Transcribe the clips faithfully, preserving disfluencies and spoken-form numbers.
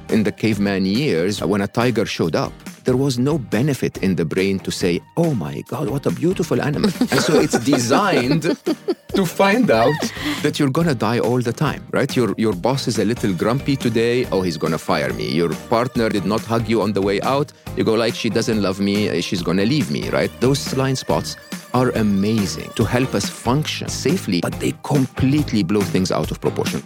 In the caveman years, when a tiger showed up, there was no benefit in the brain to say, oh my God, what a beautiful animal. And so it's designed to find out that you're going to die all the time, right? Your, your boss is a little grumpy today. Oh, he's going to fire me. Your partner did not hug you on the way out. You go like, she doesn't love me. She's going to leave me, right? Those blind spots are amazing to help us function safely, but they completely blow things out of proportion.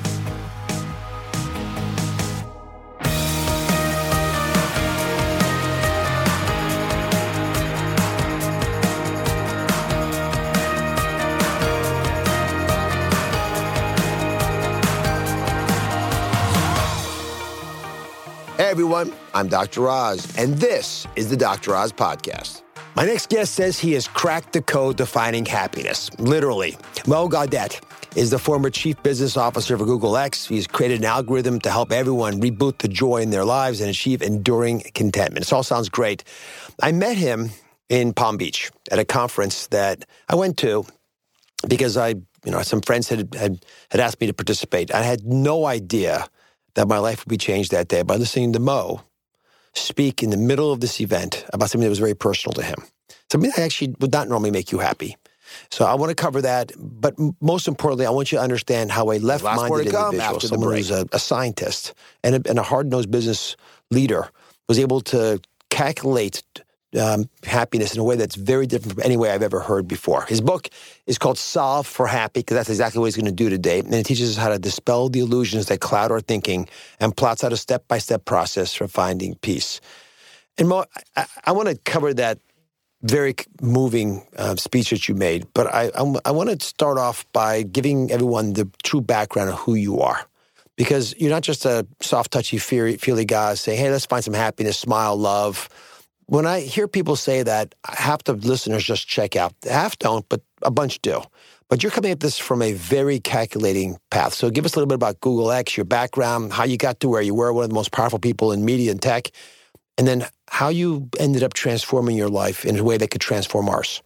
Hey everyone, I'm Doctor Oz, and this is the Doctor Oz Podcast. My next guest says he has cracked the code to finding happiness, literally. Mo Gaudet is the former chief business officer for Google X. He's created an algorithm to help everyone reboot the joy in their lives and achieve enduring contentment. This all sounds great. I met him in Palm Beach at a conference that I went to because I, you know, some friends had had, had asked me to participate. I had no idea that my life would be changed that day by listening to Mo speak in the middle of this event about something that was very personal to him. Something that actually would not normally make you happy. So I want to cover that, but most importantly, I want you to understand how a left-minded individual, someone who's a, a scientist and a, and a hard-nosed business leader, was able to calculate Um, happiness in a way that's very different from any way I've ever heard before. His book is called Solve for Happy, because that's exactly what he's going to do today. And it teaches us how to dispel the illusions that cloud our thinking and plots out a step-by-step process for finding peace. And Mo, I, I want to cover that very moving uh, speech that you made, but I, I, I want to start off by giving everyone the true background of who you are. Because you're not just a soft, touchy, feely guy saying, hey, let's find some happiness, smile, love. When I hear people say that, half the listeners just check out. Half don't, but a bunch do. But you're coming at this from a very calculating path. So give us a little bit about Google X, your background, how you got to where you were, one of the most powerful people in media and tech, and then how you ended up transforming your life in a way that could transform ours.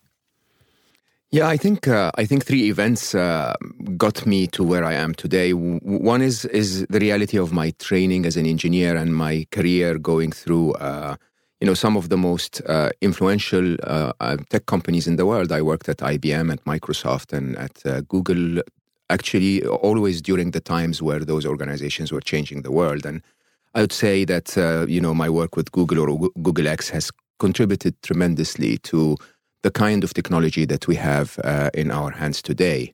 Yeah, I think uh, I think three events uh, got me to where I am today. One is is the reality of my training as an engineer and my career going through Uh, You know, some of the most uh, influential uh, uh, tech companies in the world. I worked at I B M, at Microsoft, and at uh, Google, actually always during the times where those organizations were changing the world. And I would say that, uh, you know, my work with Google or Google X has contributed tremendously to the kind of technology that we have uh, in our hands today.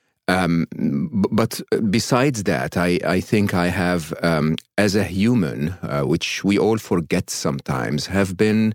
Um, but besides that, I, I think I have, um, as a human, uh, which we all forget sometimes, have been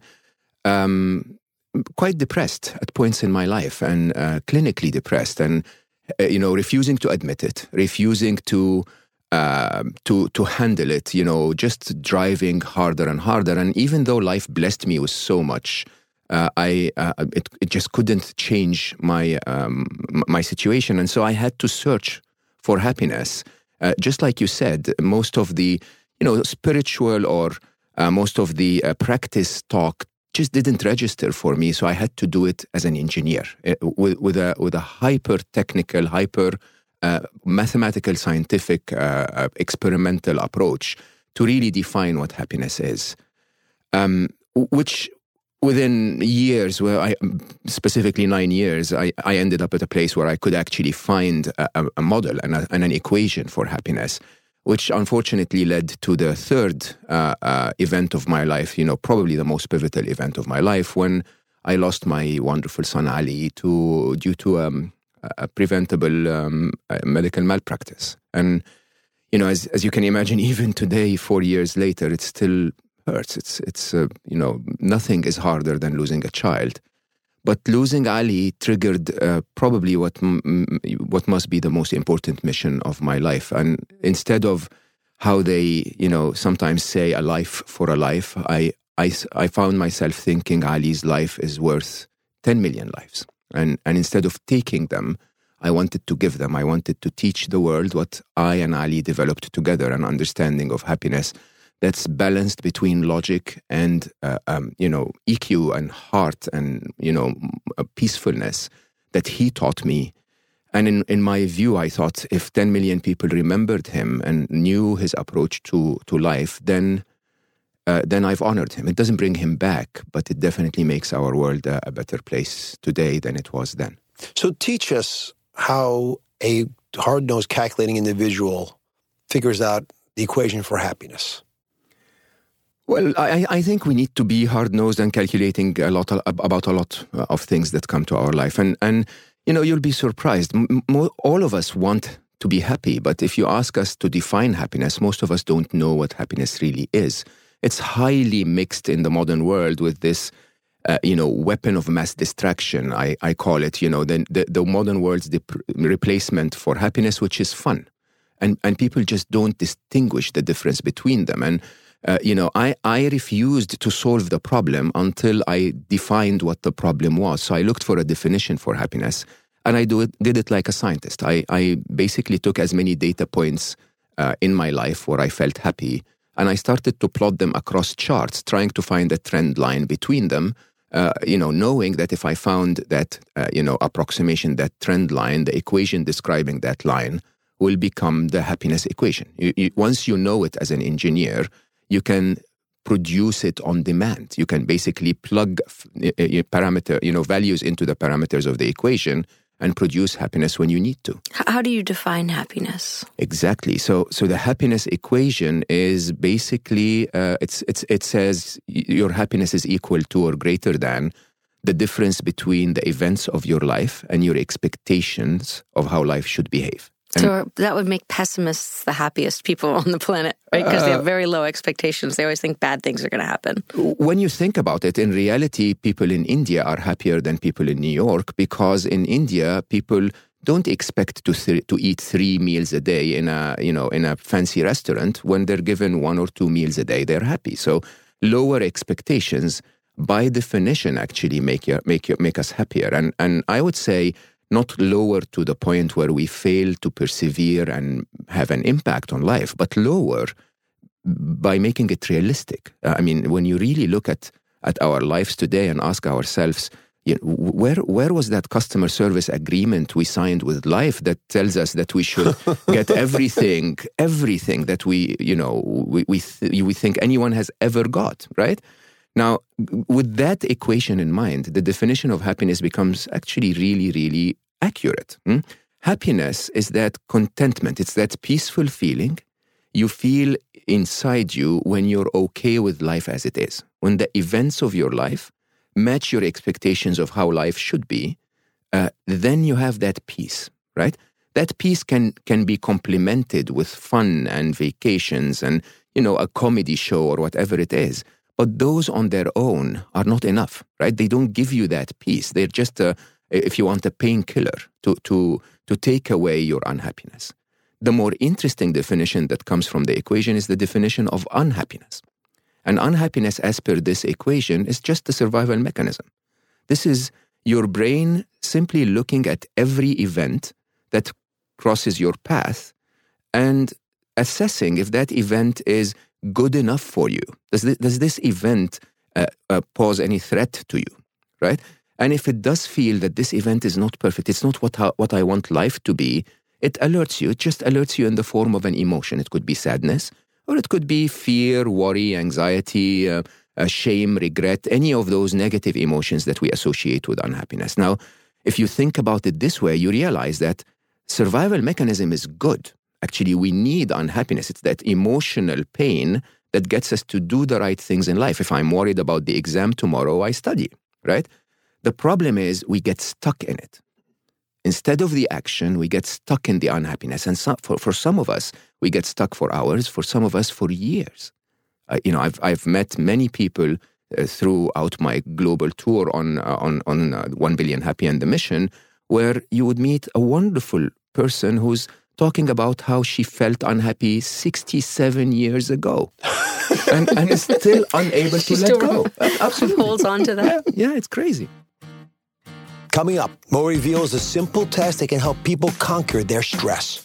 um, quite depressed at points in my life, and uh, clinically depressed, and uh, you know, refusing to admit it, refusing to uh, to to handle it. You know, just driving harder and harder. And even though life blessed me with so much, Uh, I uh, it it just couldn't change my um, my situation, and so I had to search for happiness. Uh, just like you said, most of the you know spiritual or uh, most of the uh, practice talk just didn't register for me. So I had to do it as an engineer uh, with with a with a hyper technical, hyper uh, mathematical, scientific, uh, uh, experimental approach to really define what happiness is, um, which. Within years, where I specifically nine years, I, I ended up at a place where I could actually find a, a model and, a, and an equation for happiness, which unfortunately led to the third uh, uh, event of my life. You know, probably the most pivotal event of my life, when I lost my wonderful son Ali to due to um, a preventable um, medical malpractice. And you know, as as you can imagine, even today, four years later, it's still hurts. It's, it's uh, you know, nothing is harder than losing a child. But losing Ali triggered uh, probably what m- what must be the most important mission of my life. And instead of how they, you know, sometimes say a life for a life, I, I, I found myself thinking Ali's life is worth ten million lives. And, and instead of taking them, I wanted to give them. I wanted to teach the world what I and Ali developed together, an understanding of happiness that's balanced between logic and, uh, um, you know, E Q and heart and, you know, peacefulness that he taught me. and in, in my view, I thought if ten million people remembered him and knew his approach to, to life, then uh, then I've honored him. It doesn't bring him back, but it definitely makes our world a, a better place today than it was then. So teach us how a hard-nosed, calculating individual figures out the equation for happiness. Well, I, I think we need to be hard-nosed and calculating a lot about a lot of things that come to our life. And, and you know, you'll be surprised. M- all of us want to be happy, but if you ask us to define happiness, most of us don't know what happiness really is. It's highly mixed in the modern world with this, uh, you know, weapon of mass distraction, I, I call it, you know, the, the, the modern world's the replacement for happiness, which is fun. And, and people just don't distinguish the difference between them. And Uh, you know, I, I refused to solve the problem until I defined what the problem was. So I looked for a definition for happiness, and I do it, did it like a scientist. I, I basically took as many data points uh, in my life where I felt happy, and I started to plot them across charts, trying to find a trend line between them, uh, you know, knowing that if I found that, uh, you know, approximation, that trend line, the equation describing that line will become the happiness equation. You, you, once you know it as an engineer, you can produce it on demand. You can basically plug uh, parameter, you know, values into the parameters of the equation and produce happiness when you need to. How do you define happiness? Exactly. So, so the happiness equation is basically uh, it's it's it says your happiness is equal to or greater than the difference between the events of your life and your expectations of how life should behave. So that would make pessimists the happiest people on the planet, right? Because uh, they have very low expectations. They always think bad things are going to happen. When you think about it, in reality, people in India are happier than people in New York, because in India, people don't expect to th- to eat three meals a day in a you know in a fancy restaurant. When they're given one or two meals a day, they're happy. So lower expectations, by definition, actually make you, make you, make us happier. And and I would say, not lower to the point where we fail to persevere and have an impact on life, but lower by making it realistic. Uh, I mean, when you really look at, at our lives today and ask ourselves, you know, where where was that customer service agreement we signed with life that tells us that we should get everything, everything that we, you know, we we, th- we think anyone has ever got, right? Now, with that equation in mind, the definition of happiness becomes actually really, really accurate. Hmm? Happiness is that contentment. It's that peaceful feeling you feel inside you when you're okay with life as it is. When the events of your life match your expectations of how life should be, uh, then you have that peace, right? That peace can, can be complemented with fun and vacations and, you know, a comedy show or whatever it is. But those on their own are not enough, right? They don't give you that peace. They're just, a, if you want, a painkiller to, to, to take away your unhappiness. The more interesting definition that comes from the equation is the definition of unhappiness. And unhappiness, as per this equation, is just a survival mechanism. This is your brain simply looking at every event that crosses your path and assessing if that event is good enough for you. Does this, does this event uh, uh, pose any threat to you, right? And if it does feel that this event is not perfect, it's not what I, what I want life to be, it alerts you. It just alerts you in the form of an emotion. It could be sadness, or it could be fear, worry, anxiety, uh, uh, shame, regret, any of those negative emotions that we associate with unhappiness. Now, if you think about it this way, you realize that survival mechanism is good. Actually, we need unhappiness. It's that emotional pain that gets us to do the right things in life. If I'm worried about the exam tomorrow, I study, right? The problem is we get stuck in it. Instead of the action, we get stuck in the unhappiness. And so, for, for some of us, we get stuck for hours. For some of us, for years. Uh, you know, I've I've met many people uh, throughout my global tour on uh, on on uh, One Billion Happy and the Mission, where you would meet a wonderful person who's talking about how she felt unhappy sixty-seven years ago and, and is still unable to let go. Absolutely. Holds on to that. Yeah, yeah, it's crazy. Coming up, Mo reveals a simple test that can help people conquer their stress.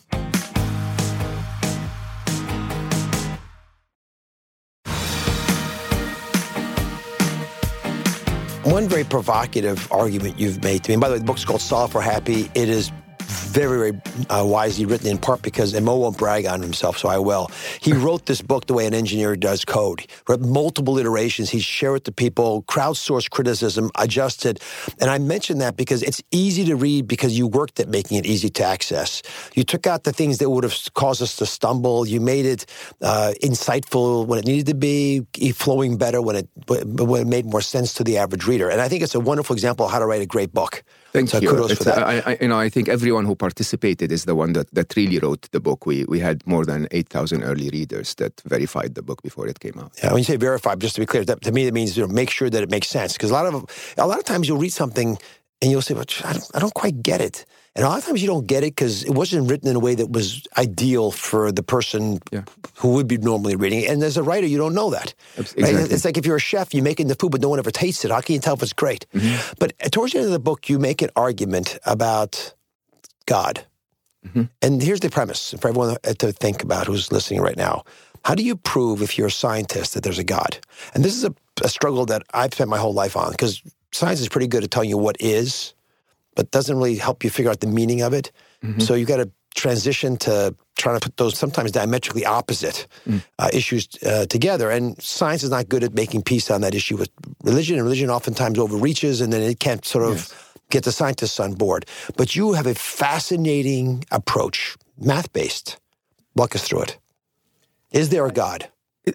One very provocative argument you've made to me, and by the way, the book's called Solve for Happy. It is very, very uh, wisely written, in part because, and Mo won't brag on himself, so I will. He wrote this book the way an engineer does code. He wrote multiple iterations. He shared it to people, crowdsourced criticism, adjusted. And I mention that because it's easy to read because you worked at making it easy to access. You took out the things that would have caused us to stumble. You made it uh, insightful when it needed to be, flowing better when it, when it made more sense to the average reader. And I think it's a wonderful example of how to write a great book. Thank so you. Kudos it's, for that. I, I, you know, I think everyone who participated is the one that, that really wrote the book. We we had more than eight thousand early readers that verified the book before it came out. Yeah, when you say verify, just to be clear, that, to me it means, you know, make sure that it makes sense. Because a lot of a lot of times you'll read something and you'll say, well, I don't, I don't quite get it. And a lot of times you don't get it because it wasn't written in a way that was ideal for the person yeah. who would be normally reading it. And as a writer, you don't know that. Exactly. Right? It's like if you're a chef, you're making the food, but no one ever tastes it. How can you tell if it's great? Mm-hmm. But towards the end of the book, you make an argument about God. Mm-hmm. And here's the premise for everyone to think about who's listening right now. How do you prove, if you're a scientist, that there's a God? And this is a, a struggle that I've spent my whole life on, because science is pretty good at telling you what is, but doesn't really help you figure out the meaning of it. Mm-hmm. So you got to transition to trying to put those sometimes diametrically opposite mm. uh, issues uh, together. And science is not good at making peace on that issue with religion, and religion oftentimes overreaches, and then it can't sort of yes. get the scientists on board. But you have a fascinating approach, math-based. Walk us through it. Is there a God?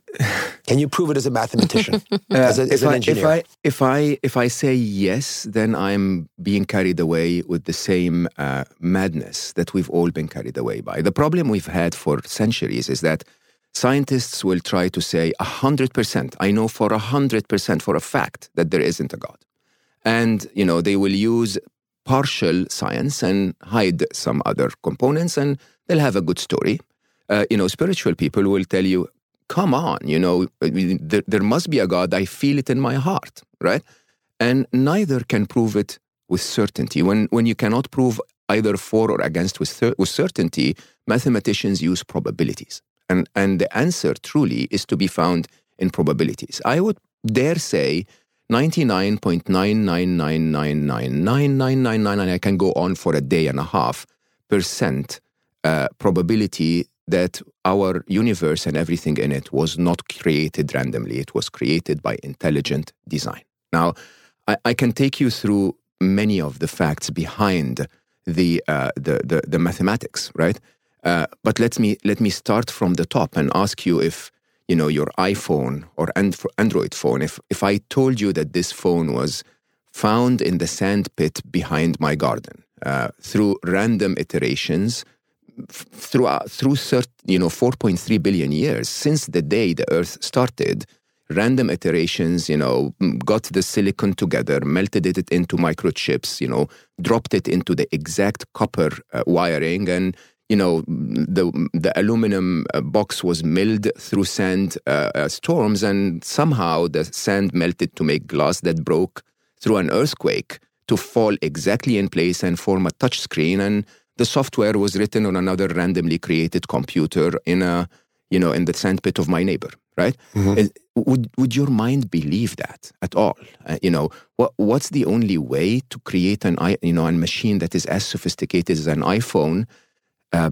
Can you prove it as a mathematician, uh, as, a, as an I, engineer? If I, if I if I say yes, then I'm being carried away with the same uh, madness that we've all been carried away by. The problem we've had for centuries is that scientists will try to say a hundred percent. I know for a hundred percent for a fact that there isn't a God, and you know they will use partial science and hide some other components, and they'll have a good story. Uh, you know, spiritual people will tell you, come on, you know, there, there must be a God. I feel it in my heart, right? And neither can prove it with certainty. When when you cannot prove either for or against with, cer- with certainty, mathematicians use probabilities. And, and the answer truly is to be found in probabilities. I would dare say ninety-nine point nine nine nine nine nine nine nine nine nine, and I can go on for a day and a half, percent uh, probability that our universe and everything in it was not created randomly. It was created by intelligent design. Now, I, I can take you through many of the facts behind the uh, the, the the mathematics, right? Uh, but let me let me start from the top and ask you if you know your iPhone or Android phone. If if I told you that this phone was found in the sand pit behind my garden uh, through random iterations. Through, through you know, four point three billion years, since the day the Earth started, random iterations, you know, got the silicon together, melted it into microchips, you know, dropped it into the exact copper uh, wiring, and, you know, the the aluminum box was milled through sand uh, uh, storms, and somehow the sand melted to make glass that broke through an earthquake to fall exactly in place and form a touch screen, and the software was written on another randomly created computer in a, you know, in the sandpit of my neighbor, right? Mm-hmm. Would would your mind believe that at all? Uh, you know, what what's the only way to create an you know a machine that is as sophisticated as an iPhone? Uh,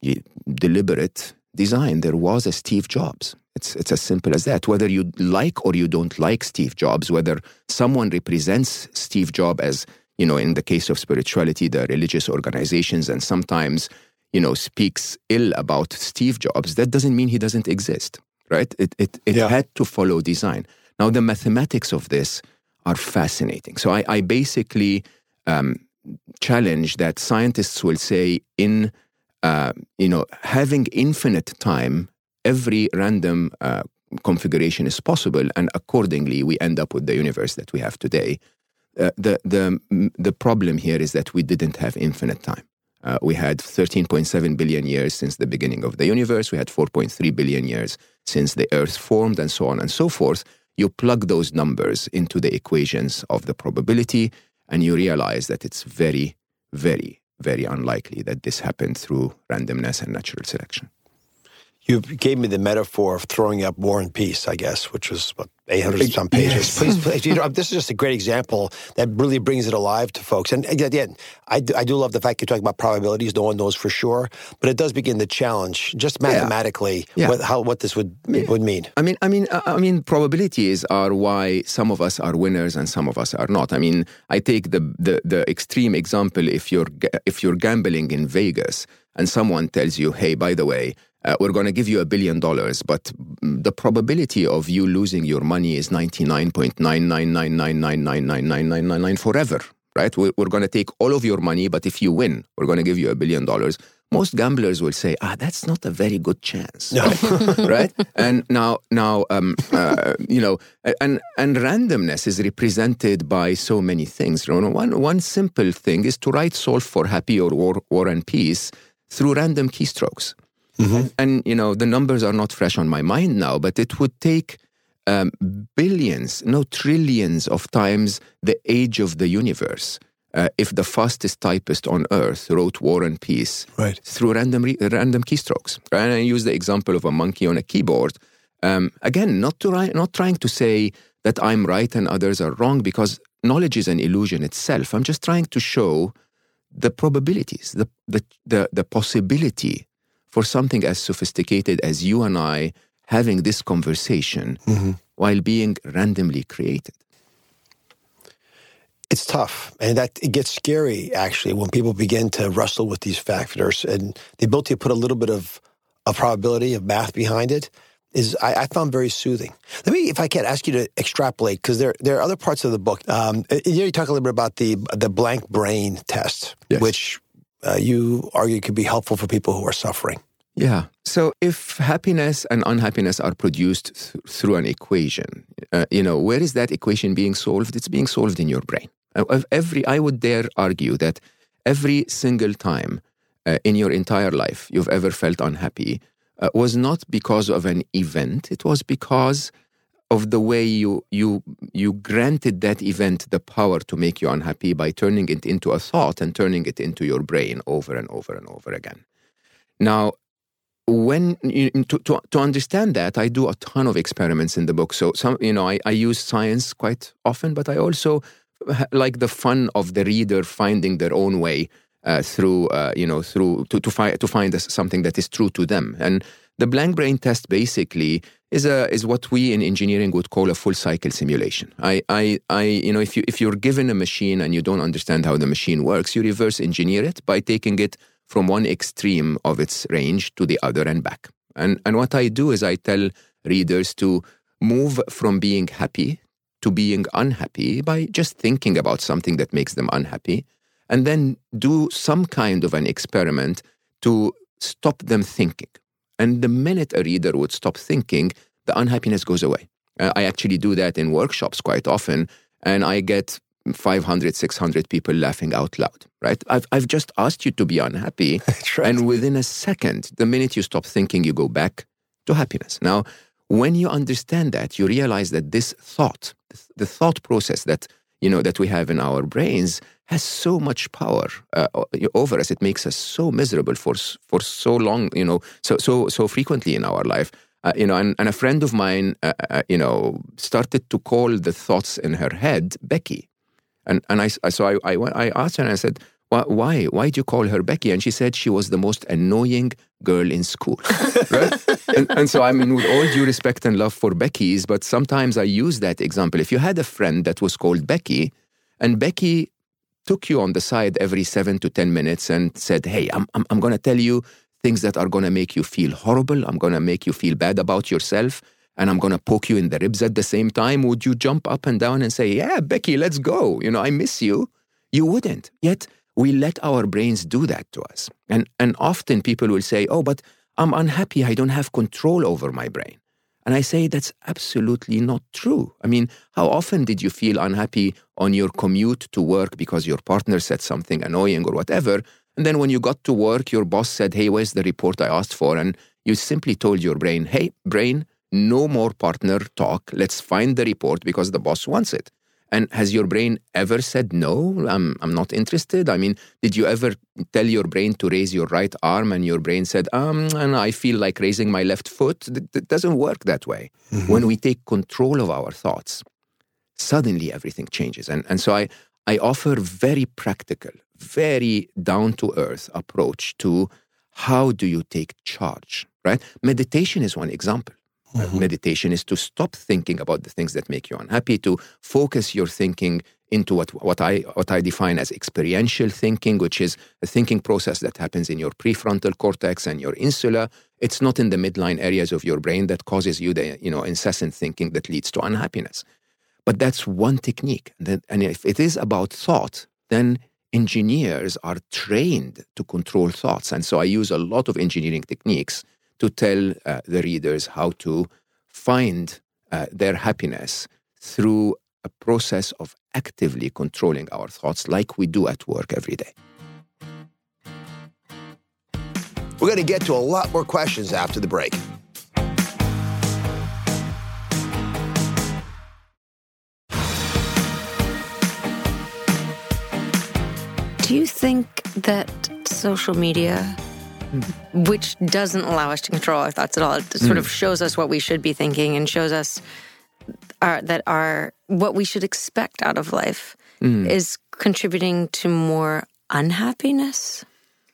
deliberate design. There was a Steve Jobs. It's it's as simple as that. Whether you like or you don't like Steve Jobs, whether someone represents Steve Jobs as, you know, in the case of spirituality, the religious organizations, and sometimes, you know, speaks ill about Steve Jobs, that doesn't mean he doesn't exist, right? It it, it yeah. had to follow design. Now, the mathematics of this are fascinating. So I, I basically um, challenge that scientists will say in, uh, you know, having infinite time, every random uh, configuration is possible, and accordingly, we end up with the universe that we have today. Uh, the the the problem here is that we didn't have infinite time. Uh, we had thirteen point seven billion years since the beginning of the universe. We had four point three billion years since the Earth formed, and so on and so forth. You plug those numbers into the equations of the probability, and you realize that it's very, very, very unlikely that this happened through randomness and natural selection. You gave me the metaphor of throwing up War and Peace, I guess, which was what, eight hundred some pages. Yes. Please, please, you know, this is just a great example that really brings it alive to folks. And again, I do, I do love the fact you're talking about probabilities. No one knows for sure, but it does begin to challenge just mathematically yeah. Yeah. What, how what this would yeah. would mean. I mean, I mean, I mean, probabilities are why some of us are winners and some of us are not. I mean, I take the the, the extreme example. If you're if you're gambling in Vegas and someone tells you, "Hey, by the way, Uh, we're going to give you a billion dollars, but the probability of you losing your money is ninety-nine point nine nine nine nine nine nine nine nine nine nine nine forever, right? We're, we're going to take all of your money, but if you win, we're going to give you a billion dollars. Most gamblers will say, ah, that's not a very good chance, no. right? right? And now, now, um, uh, you know, and and randomness is represented by so many things. You know, one one simple thing is to write "Solve for Happy" or "War, War and Peace" through random keystrokes. Mm-hmm. And, and, you know, the numbers are not fresh on my mind now, but it would take um, billions, no trillions of times the age of the universe uh, if the fastest typist on Earth wrote War and Peace right. through random re- random keystrokes. Right? And I use the example of a monkey on a keyboard. Um, again, not to ri- not trying to say that I'm right and others are wrong, because knowledge is an illusion itself. I'm just trying to show the probabilities, the the the, the possibility for something as sophisticated as you and I having this conversation mm-hmm. while being randomly created. It's tough, and that it gets scary, actually, when people begin to wrestle with these factors. And the ability to put a little bit of, of probability, of math behind it, is I, I found very soothing. Let me, if I can, ask you to extrapolate, because there, there are other parts of the book. Um, you talk a little bit about the, the blank brain test, yes. which Uh, you argue could be helpful for people who are suffering. Yeah. So if happiness and unhappiness are produced th- through an equation, uh, you know, where is that equation being solved? It's being solved in your brain. Uh, every, I would dare argue that every single time uh, in your entire life you've ever felt unhappy uh, was not because of an event. It was because of the way you you you granted that event the power to make you unhappy by turning it into a thought and turning it into your brain over and over and over again. Now, when you, to, to to understand that, I do a ton of experiments in the book. So some you know I, I use science quite often, but I also like the fun of the reader finding their own way uh, through uh, you know through to to find to find something that is true to them. And the blank brain test basically is a is what we in engineering would call a full cycle simulation. I, I, I, you know, if you if you're given a machine and you don't understand how the machine works, you reverse engineer it by taking it from one extreme of its range to the other and back. And and what I do is I tell readers to move from being happy to being unhappy by just thinking about something that makes them unhappy, and then do some kind of an experiment to stop them thinking. And the minute a reader would stop thinking, the unhappiness goes away. Uh, I actually do that in workshops quite often, and I get five hundred, six hundred people laughing out loud, right? I've, I've just asked you to be unhappy, right. And within a second, the minute you stop thinking, you go back to happiness. Now, when you understand that, you realize that this thought, the thought process that you know that we have in our brains, has so much power uh, over us. It makes us so miserable for for so long, you know, so so so frequently in our life. Uh, you know, and, and a friend of mine, uh, uh, you know, started to call the thoughts in her head Becky, and and I so I I, I asked her and I said, why why do you call her Becky? And she said she was the most annoying girl in school, right? and, and so I mean, with all due respect and love for Beckys, but sometimes I use that example. If you had a friend that was called Becky, and Becky took you on the side every seven to ten minutes and said, hey, I'm I'm, I'm going to tell you things that are going to make you feel horrible. I'm going to make you feel bad about yourself. And I'm going to poke you in the ribs at the same time. Would you jump up and down and say, yeah, Becky, let's go. You know, I miss you. You wouldn't. Yet we let our brains do that to us. And, and often people will say, oh, but I'm unhappy. I don't have control over my brain. And I say that's absolutely not true. I mean, how often did you feel unhappy on your commute to work because your partner said something annoying or whatever? And then when you got to work, your boss said, hey, where's the report I asked for? And you simply told your brain, hey, brain, no more partner talk. Let's find the report because the boss wants it. And has your brain ever said, no, I'm I'm not interested? I mean, did you ever tell your brain to raise your right arm and your brain said, um, and I feel like raising my left foot? It doesn't work that way. Mm-hmm. When we take control of our thoughts, suddenly everything changes. And, and so I, I offer very practical, very down-to-earth approach to how do you take charge, right? Meditation is one example. Mm-hmm. Meditation is to stop thinking about the things that make you unhappy, to focus your thinking into what, what I what I define as experiential thinking, which is a thinking process that happens in your prefrontal cortex and your insula. It's not in the midline areas of your brain that causes you the you know incessant thinking that leads to unhappiness. But that's one technique. And if it is about thought, then engineers are trained to control thoughts. And so I use a lot of engineering techniques to tell uh, the readers how to find uh, their happiness through a process of actively controlling our thoughts like we do at work every day. We're going to get to a lot more questions after the break. Do you think that social media, mm. which doesn't allow us to control our thoughts at all, it sort mm. of shows us what we should be thinking and shows us our, that our what we should expect out of life, mm. is contributing to more unhappiness?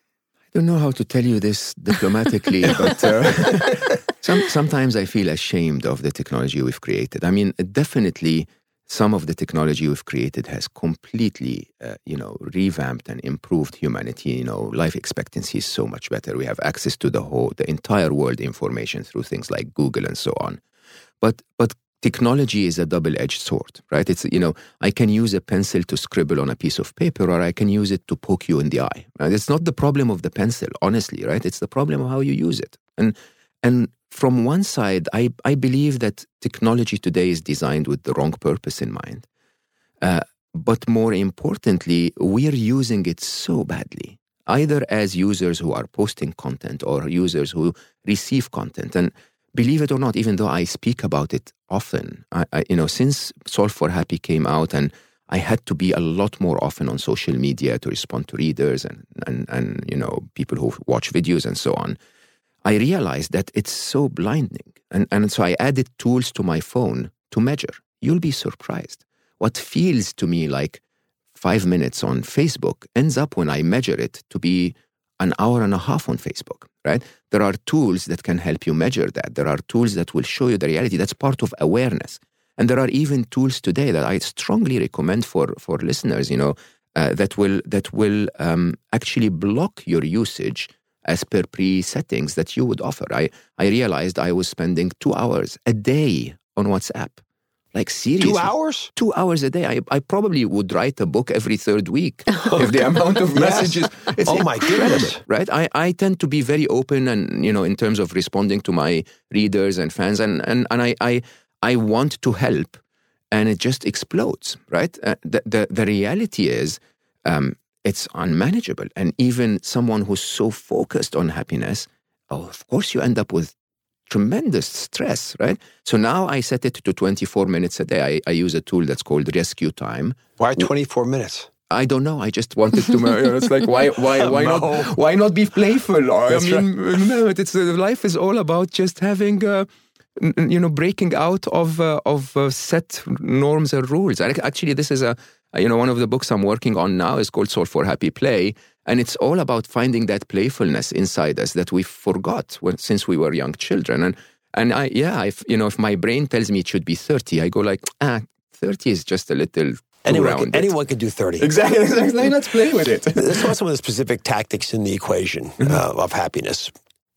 I don't know how to tell you this diplomatically, but uh, some, sometimes I feel ashamed of the technology we've created. I mean, definitely some of the technology we've created has completely, uh, you know, revamped and improved humanity. You know, life expectancy is so much better. We have access to the whole, the entire world information through things like Google and so on. But, but technology is a double-edged sword, right? It's, you know, I can use a pencil to scribble on a piece of paper, or I can use it to poke you in the eye. Right? It's not the problem of the pencil, honestly, right? It's the problem of how you use it. And, and, From one side, I, I believe that technology today is designed with the wrong purpose in mind. Uh, but more importantly, we're using it so badly, either as users who are posting content or users who receive content. And believe it or not, even though I speak about it often, I, I, you know, since Solve for Happy came out, and I had to be a lot more often on social media to respond to readers and, and, and you know, people who watch videos and so on, I realized that it's so blinding. And, and so I added tools to my phone to measure. You'll be surprised. What feels to me like five minutes on Facebook ends up, when I measure it, to be an hour and a half on Facebook, right? There are tools that can help you measure that. There are tools that will show you the reality. That's part of awareness. And there are even tools today that I strongly recommend for, for listeners, you know, uh, that will, that will um, actually block your usage as per pre-settings that you would offer. I, I realized I was spending two hours a day on WhatsApp. Like, seriously. Two hours? Two hours a day. I, I probably would write a book every third week if the amount of yes. messages. It's oh, my goodness. Right? I, I tend to be very open and, you know, in terms of responding to my readers and fans. And, and, and I, I, I want to help, and it just explodes, right? Uh, the, the, the reality is, um, it's unmanageable. And even someone who's so focused on happiness, oh, of course you end up with tremendous stress, right? So now I set it to twenty-four minutes a day. I, I use a tool that's called Rescue Time. Why twenty-four minutes? I don't know. I just wanted to. You know, it's like why, why, why no. not? Why not be playful? Or, I mean, right. no. It's uh, life is all about just having, uh, you know, breaking out of uh, of uh, set norms and rules. Actually, this is a. You know, one of the books I'm working on now is called Solve for Happy Play, and it's all about finding that playfulness inside us that we forgot when, since we were young children. And and I, yeah, if you know, if my brain tells me it should be thirty, I go like, ah, thirty is just a little. Anyone can, anyone can do thirty. Exactly, exactly. Let's play with it. Let's talk some of the specific tactics in the equation mm-hmm. uh, of happiness.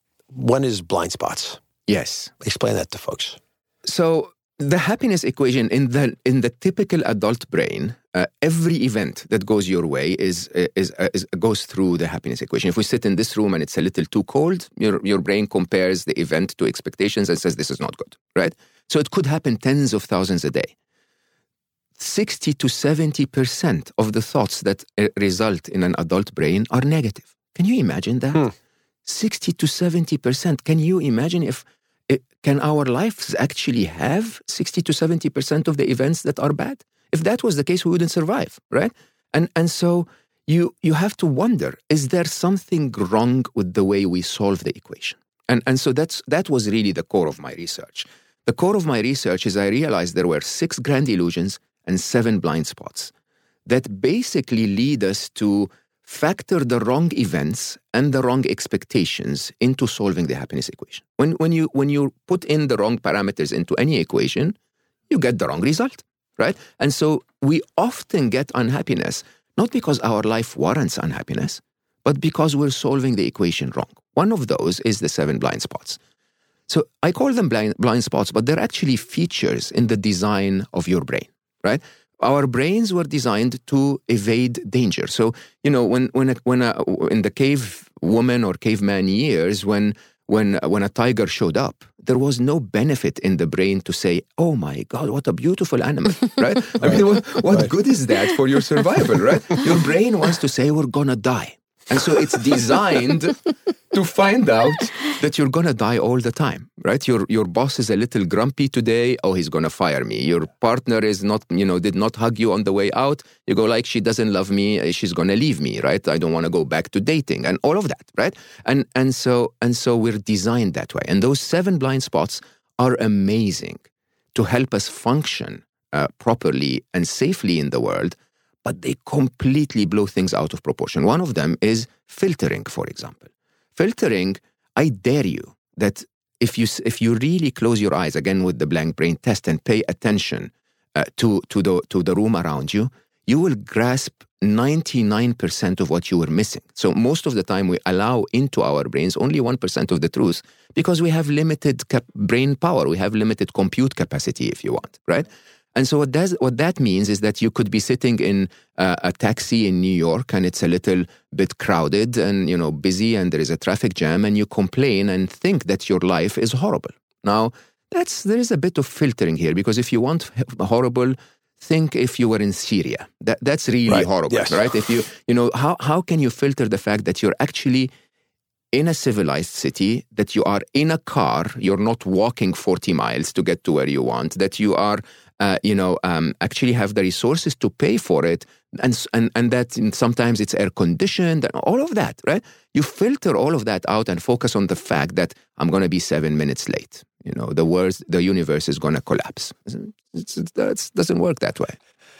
One is blind spots. Yes. Explain that to folks. So the happiness equation in the in the typical adult brain, uh, every event that goes your way is is, uh, is goes through the happiness equation. If we sit in this room and it's a little too cold, your your brain compares the event to expectations and says this is not good, right? So it could happen tens of thousands a day. sixty to seventy percent of the thoughts that uh, result in an adult brain are negative. Can you imagine that? Hmm. sixty to seventy percent. Can you imagine if It, can our lives actually have sixty to seventy percent of the events that are bad? If that was the case, we wouldn't survive, right? And and so you you have to wonder, is there something wrong with the way we solve the equation? And and so that's that was really the core of my research. The core of my research is I realized there were six grand illusions and seven blind spots that basically lead us to factor the wrong events and the wrong expectations into solving the happiness equation. When when you when you put in the wrong parameters into any equation, you get the wrong result, right? And so we often get unhappiness, not because our life warrants unhappiness, but because we're solving the equation wrong. One of those is the seven blind spots. So I call them blind, blind spots, but they're actually features in the design of your brain, right? Our brains were designed to evade danger. So, you know, when when a, when a, in the cave woman or caveman years, when when when a tiger showed up, there was no benefit in the brain to say, "Oh my God, what a beautiful animal!" Right? I mean, what, what right. good is that for your survival? Right? Your brain wants to say, "We're gonna die," and so it's designed to find out that you're gonna die all the time, right? Your your boss is a little grumpy today. Oh, he's gonna fire me. Your partner is not, you know, did not hug you on the way out. You go like, she doesn't love me. She's gonna leave me, right? I don't want to go back to dating, and all of that, right? And and so and so we're designed that way. And those seven blind spots are amazing to help us function uh, properly and safely in the world, but they completely blow things out of proportion. One of them is filtering, for example. Filtering, I dare you that if you if you really close your eyes, again with the blank brain test, and pay attention uh, to to the to the room around you, you will grasp ninety-nine percent of what you were missing. So most of the time we allow into our brains only one percent of the truth because we have limited cap- brain power, we have limited compute capacity, if you want, right? And so what, does, what that means is that you could be sitting in uh, a taxi in New York and it's a little bit crowded and, you know, busy and there is a traffic jam and you complain and think that your life is horrible. Now, that's there is a bit of filtering here because if you want horrible, think if you were in Syria. That That's really right. horrible, yes. right? If you, you know, how, how can you filter the fact that you're actually in a civilized city, that you are in a car, you're not walking forty miles to get to where you want, that you are Uh, you know, um, actually have the resources to pay for it, and and and that sometimes it's air conditioned, and all of that, right? You filter all of that out and focus on the fact that I'm going to be seven minutes late. You know, the world, the universe is going to collapse. It's, it's, it doesn't work that way.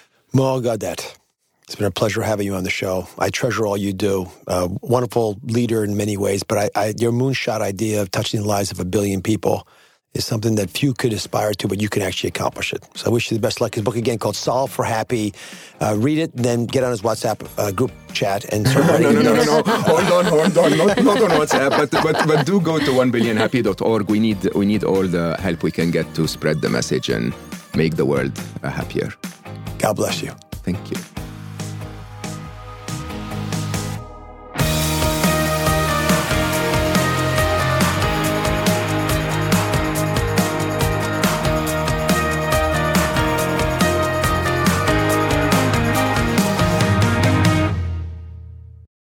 Mo Gaudet, it's been a pleasure having you on the show. I treasure all you do. Uh, wonderful leader in many ways, but I, I, your moonshot idea of touching the lives of a billion people is something that few could aspire to, but you can actually accomplish it. So I wish you the best luck. His book, again, called Solve for Happy. Uh, read it, and then get on his WhatsApp uh, group chat and start writing. no, no, no, no, no. Hold on, hold on. Not, not on WhatsApp, but, but but do go to one billion happy dot org. We need we need all the help we can get to spread the message and make the world uh, happier. God bless you. Thank you.